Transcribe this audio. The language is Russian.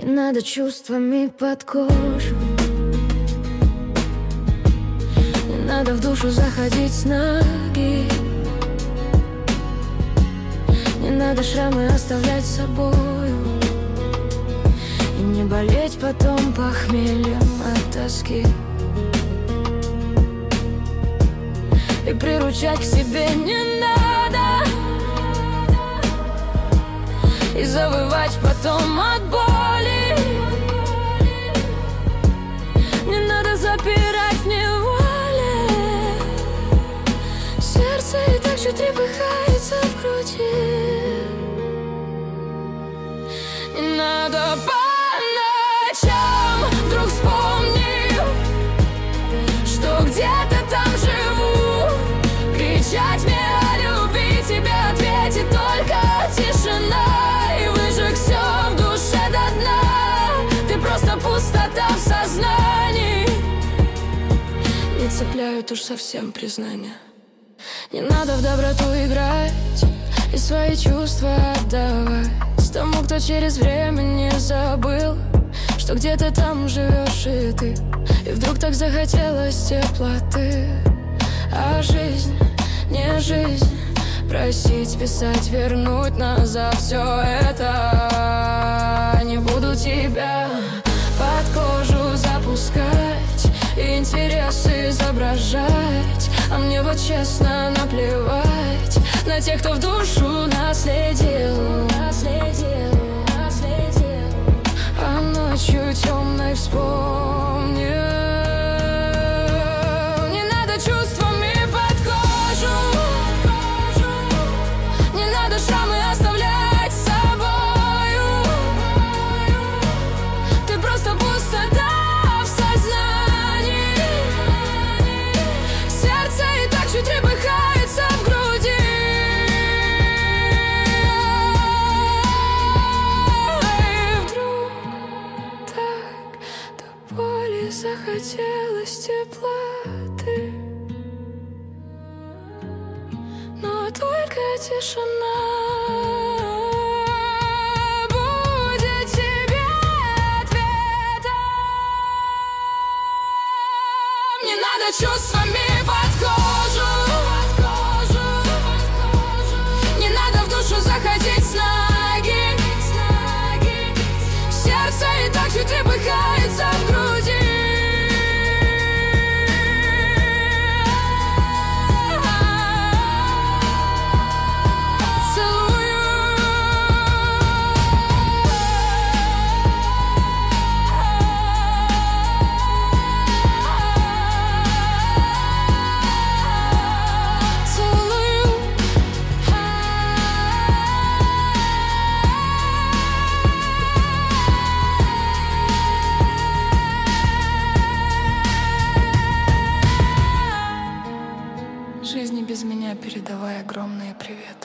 Не надо чувствами под кожу, не надо в душу заходить с ноги, не надо шрамы оставлять с собою и не болеть потом похмельем от тоски. И приручать к себе не надо, и завывать потом от боли. Не надо запирать в неволе, сердце и так чуть трепыхается в груди. Не надо по ночам вдруг вспомнив, что где-то там живу, кричать мне о любви, тебе ответит только тишина, и выжег все в душе до дна. Ты просто пустота в сознании. Не цепляют уж совсем признания. Не надо в доброту играть и свои чувства отдавать тому, кто через время не забыл, что где-то там живешь и ты. И вдруг так захотелось теплоты. А жизнь, не жизнь, просить, писать, вернуть назад все это. Не буду тебя под кожу запускать, интересы изображать, а мне вот честно наплевать на тех, кто в душу наследил. А ночью темной вспомнил. Не надо чувствами под кожу, не надо шрамы оставлять с собою. Ты просто пустота в сознании. Сердце и так чуть трепыхается в груди. И вдруг так до боли захотелось теплоты, но только тишина будет тебе ответом. Не надо чувствами под кожу, не надо в душу заходить с ноги. Сердце и так чуть трепыхается в груди. Жизни без меня передавай огромный привет.